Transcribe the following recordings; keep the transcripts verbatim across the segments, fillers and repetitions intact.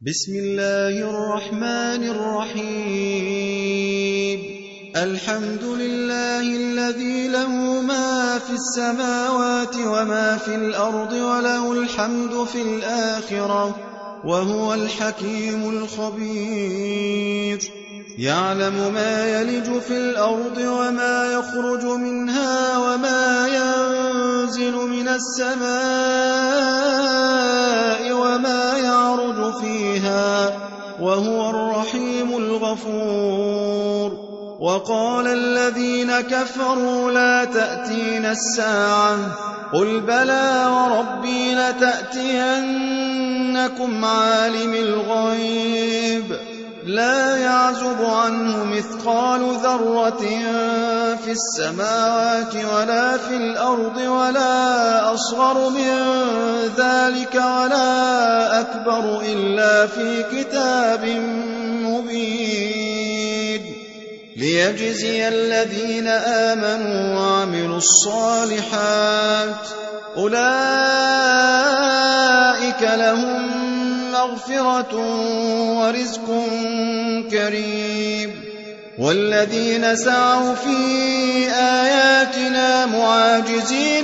بسم الله الرحمن الرحيم الحمد لله الذي له ما في السماوات وما في الأرض وله الحمد في الآخرة وهو الحكيم الخبير يعلم ما يلج في الأرض وما يخرج منها وما ينزل من السماء وما يعرج فيها وهو الرحيم الغفور وقال الذين كفروا لا تأتينا الساعة قل بلى وربي لتأتينكم عالم الغيب لا يعزب عنه مثقال ذرة في السماوات ولا في الأرض ولا أصغر من ذلك ولا أكبر إلا في كتاب مبين ليجزي الذين آمنوا وعملوا الصالحات أولئك لهم مغفرة ورزق كريم والذين سعوا في آياتنا معاجزين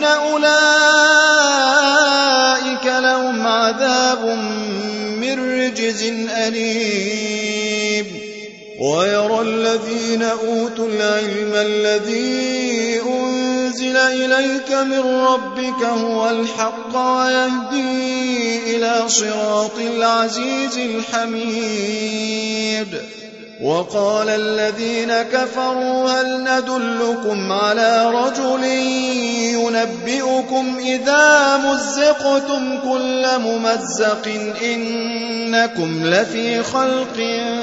أولئك لهم عذاب من رجز أليم ويرى الذين أوتوا العلم الذي أنزل إليك من ربك هو الحق ويهدي إلى صراط العزيز الحميد وقال الذين كفروا هل ندلكم على رجل ينبئكم إذا مزقتم كل ممزق إنكم لفي خلق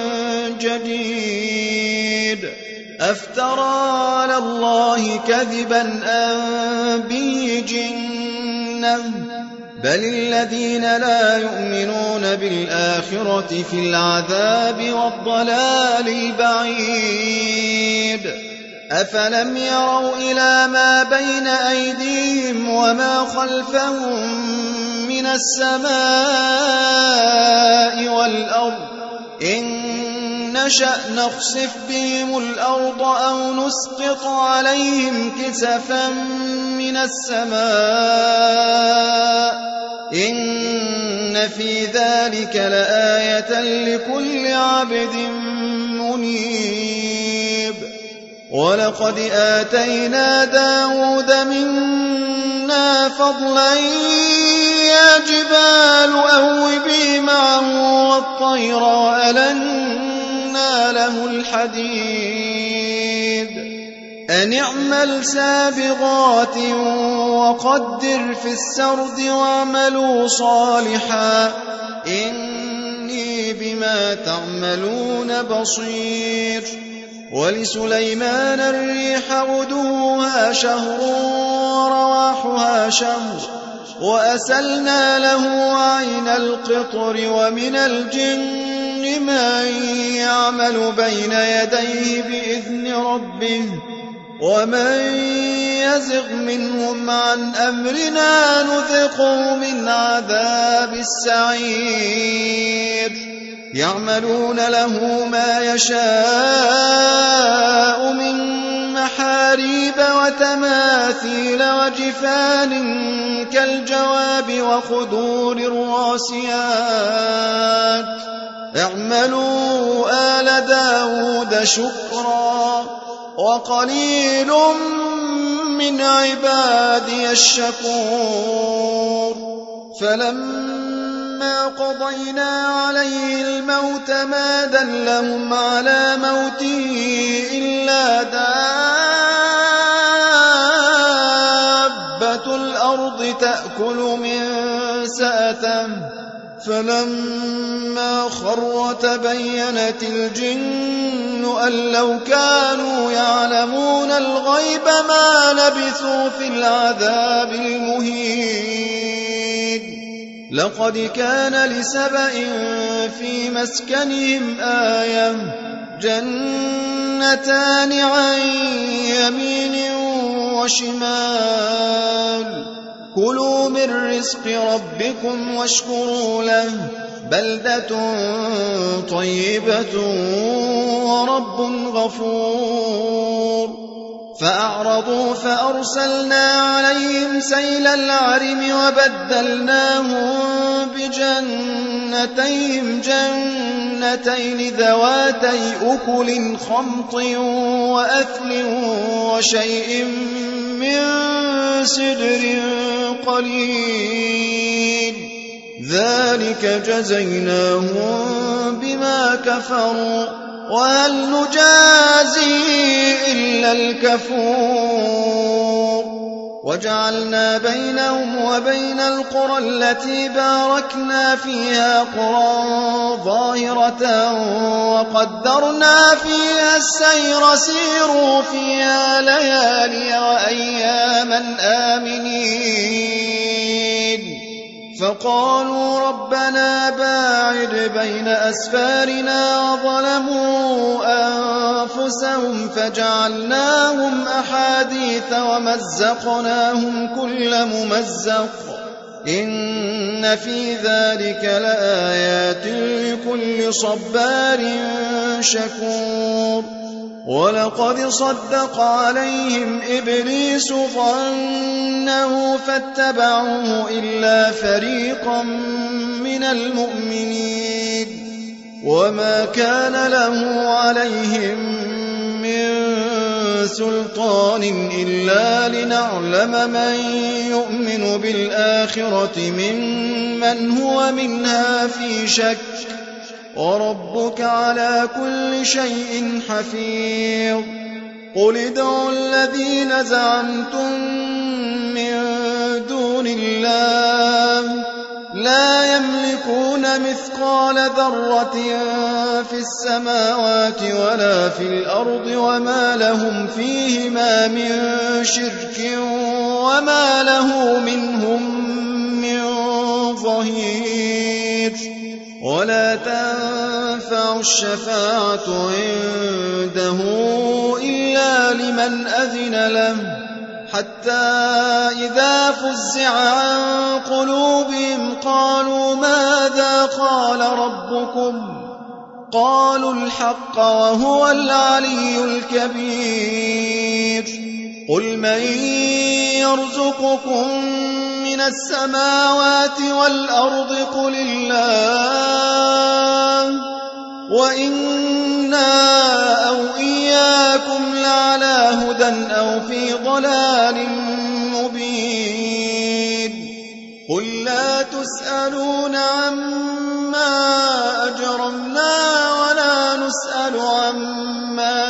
جديد أفترى على الله كذبا أم به جنة بل الذين لا يؤمنون بالآخرة في العذاب والضلال البعيد أفلم يروا إلى ما بين أيديهم وما خلفهم من السماء والأرض إن نشأ نخسف بهم الأرض أو نسقط عليهم كسفا من السماء إن في ذلك لآية لكل عبد منيب ولقد آتينا داود منا فضلا يا جبال أوبي معه والطير وألنا له الحديد أن اعمل سابغات وقدر في السرد واعملوا صالحا إني بما تعملون بصير ولسليمان الريح غدوها شهر ورواحها شهر وأسلنا له عين القطر ومن الجن من يعمل بين يديه بإذن ربه ومن يزغ منهم عن أمرنا نذقه من عذاب السعير يعملون له ما يشاء من محاريب وتماثيل وجفان كالجواب وخدور الراسيات اعملوا آل داود شكرا وقليل من عبادي الشكور فلما قضينا عليه الموت ما دلهم على موته إلا دابة الأرض تأكل من سأته فلما خر تبينت الجن أن لو كانوا يعلمون الغيب ما لبثوا في العذاب المهين لقد كان لسبأ في مسكنهم آية جنتان عن يمين وشمال كلوا من رزق ربكم واشكروا له بلدة طيبة ورب غفور. فأعرضوا فأرسلنا عليهم سيل العرم وبدلناهم بجنتيهم جنتين ذواتي أكل خمط وأثل وشيء من سدر قليل ذلك جزيناهم بما كفروا وهل نجازي إلا الكفور. وجعلنا بينهم وبين القرى التي باركنا فيها قرى ظاهرة وقدرنا فيها السير سيروا فيها ليالي وأياما آمنين. فقالوا ربنا باعد بين أسفارنا وظلموا أنفسهم فجعلناهم أحاديث ومزقناهم كل ممزق إن في ذلك لآيات لكل صبار شكور. ولقد صدق عليهم إبليس ظنه فاتبعوه إلا فريقا من المؤمنين وما كان له عليهم من سلطان إلا لنعلم من يؤمن بالآخرة ممن هو منها في شك وربك على كل شيء حفيظ. قل ادعوا الذين زعمتم من دون الله لا يملكون مثقال ذرة في السماوات ولا في الأرض وما لهم فيهما من شرك وما له منهم من ظهير. ولا تنفع الشفاعة عنده إلا لمن أذن له حتى إذا فزع عن قلوبهم قالوا ماذا قال ربكم قالوا الحق وهو العلي الكبير. قل من يرزقكم من السماوات والأرض قل الله وإنا أو إياكم لعلى هدى أو في ضلال مبين. قل لا تسألون عما أجرمنا ولا نسأل عما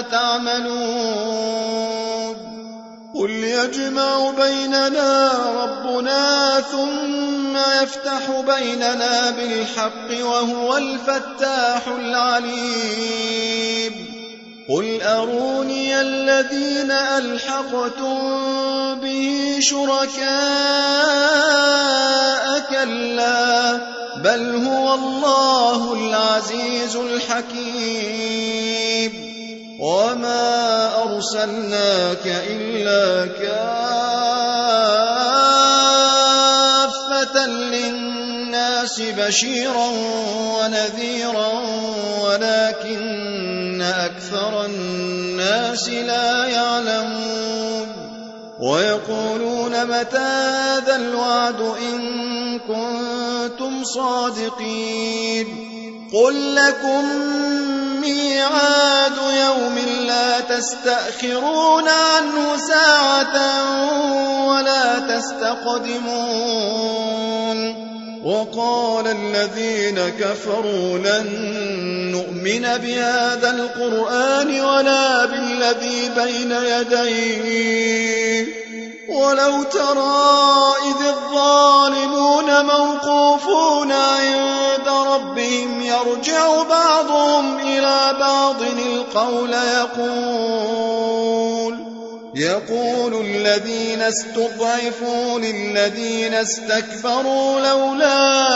تعملون. قل يجمع بيننا ربنا ثم يفتح بيننا بالحق وهو الفتاح العليم. قل أروني الذين ألحقتم به شركاء كلا بل هو الله العزيز الحكيم. وما أرسلناك إلا كافة للناس بشيرا ونذيرا ولكن أكثر الناس لا يعلمون. ويقولون متى هذا الوعد إن كنتم صادقين. قل لكم ميعاد يوم لا تستأخرون عنه ساعة ولا تستقدمون. وقال الذين كفروا لن نؤمن بهذا القرآن ولا بالذي بين يديه ولو ترى إذ الظالمون موقوفون عند ربهم يرجع بعضهم إلى بعض القول يقول يقول الذين استضعفوا للذين استكبروا لولا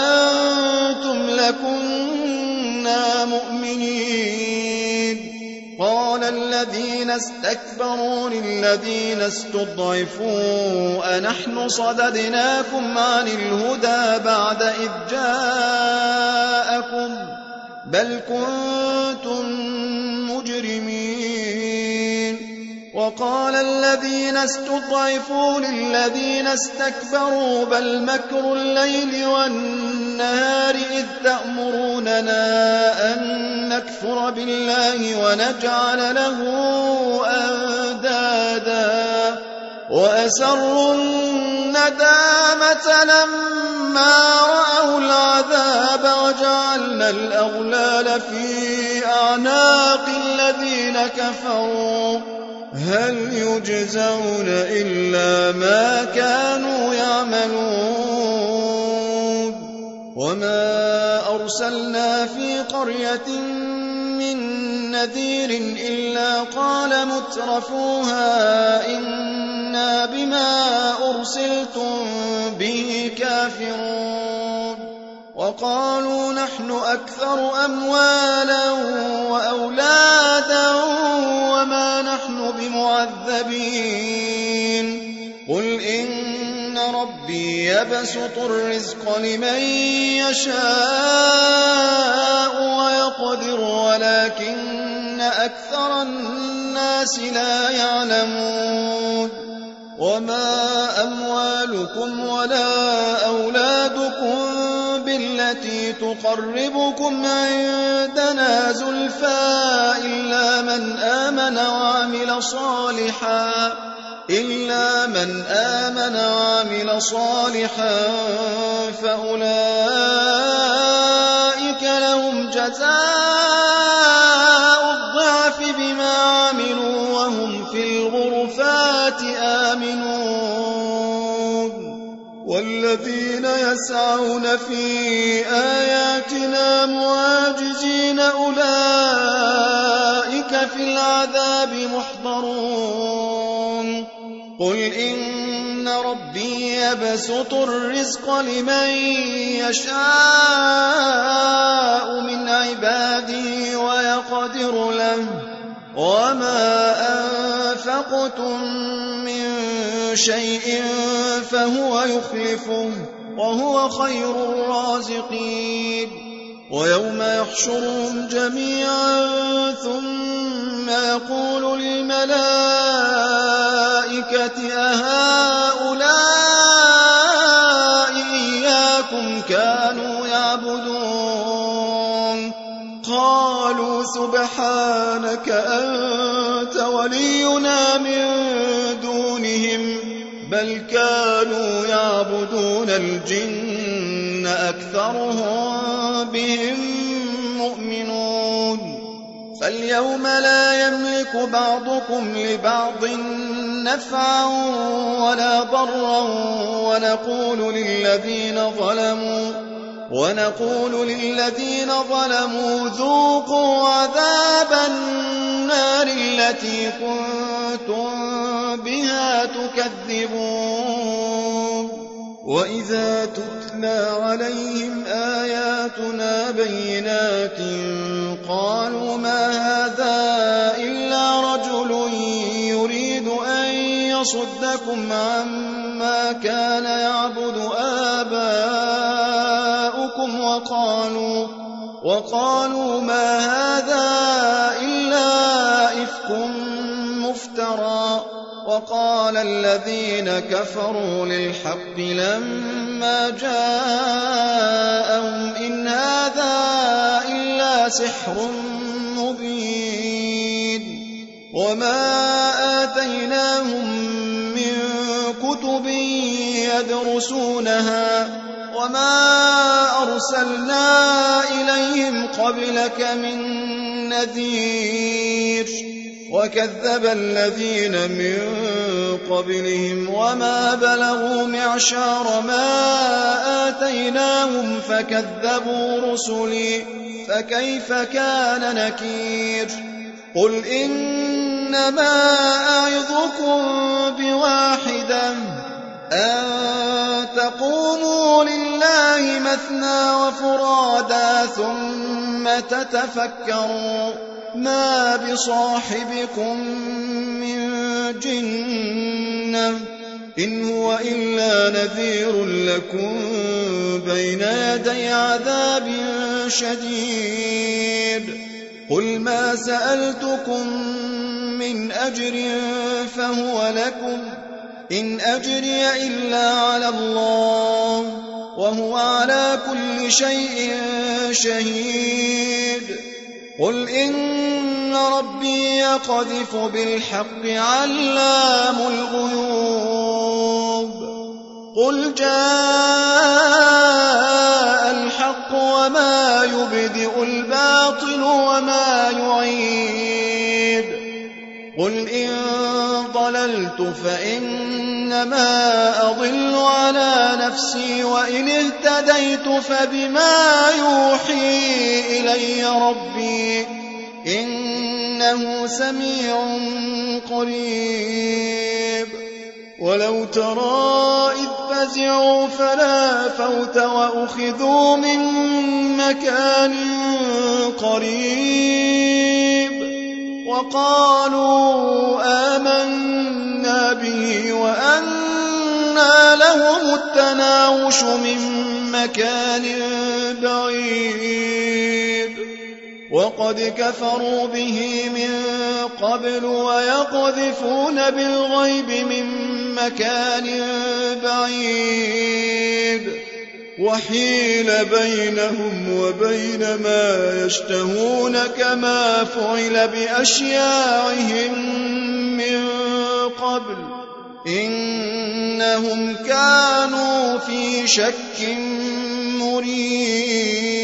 أنتم لكنا مؤمنين. قال الذين استكبروا للذين استضعفوا أنحن صددناكم عن الهدى بعد إذ جاءكم بل كنتم مجرمين. وقال الذين استضعفوا للذين استكبروا بل مكر الليل والنهار إذ تأمروننا أن نكفر بالله ونجعل له أندادا وأسروا الندامة لما رأوا العذاب وجعلنا الأغلال في أعناق الذين كفروا هل يجزون إلا ما كانوا يعملون. وما أرسلنا في قرية من نذير إلا قال مترفوها إنا بما أرسلتم به كافرون. وقالوا نحن أكثر أموالا وأولادا وما نحن بمعذبين. قل إن ربي يبسط الرزق لمن يشاء ويقدر ولكن أكثر الناس لا يعلمون. وما أموالكم ولا أولادكم بالتي تقربكم عندنا زلفى إلا من آمن وعمل صالحا إلا من آمن وعمل صالحا فأولئك لهم جزاء الضعف بما عملوا وهم في الغرفات آمنون. والذين يسعون في آياتنا معاجزين أولئك في العذاب محضرون. قل إن ربي يبسط الرزق لمن يشاء من عباده ويقدر له وما أنفقتم من شيء فهو يخلفه وهو خير الرازقين. ويوم يحشرهم جميعا ثم يقول للملائكة أهؤلاء إياكم كانوا يعبدون قالوا سبحانك أنت ولينا من دونهم بل كانوا يعبدون الجن أكثرهم بهم مؤمنون. فاليوم لا يملك بعضكم لبعض نفعا ولا ضرا ونقول للذين ظلموا ونقول للذين ظلموا ذوقوا عذاب النار التي كنتم بها تكذبون. وإذا تتلى عليهم آياتنا بينات قالوا ما هذا إلا رجل يريد أن يصدكم عما كان يعبد آباؤكم وقالوا, وقالوا ما هذا إلا إفك مفترى. وقال الذين كفروا للحق لما جاءهم إن هذا إلا سحر مبين. وما آتيناهم من كتب يدرسونها وما أرسلنا إليهم قبلك من نذير وكذب الذين من قبلهم وما بلغوا معشار ما آتيناهم فكذبوا رسلي فكيف كان نكير. قل إنما أعظكم بواحدة أن تقوموا لله مثنى وفرادا ثم تتفكروا ما بصاحبكم من جنة إن هو إلا نذير لكم بين يدي عذاب شديد قل ما سألتكم من أجر فهو لكم إن أجري إلا على الله وهو على كل شيء شهيد قل إن ربي يقذف بالحق علام الغيوب قل جاء الحق وما يبدئ الباطل وما يعيد قل إن ضللت فإنما أضل على نفسي وإن اهتديت فبما يوحي إلي ربي إنه سميع قريب ولو ترى إذ فزعوا فلا فوت وأخذوا من مكان قريب وقالوا آمنا به وأنى لهم التناوش من مكان بعيد وقد كفروا به من قبل ويقذفون بالغيب من مكان بعيد وحيل بينهم وبين ما يشتهون كما فعل بأشياعهم من قبل إنهم كانوا في شك مريب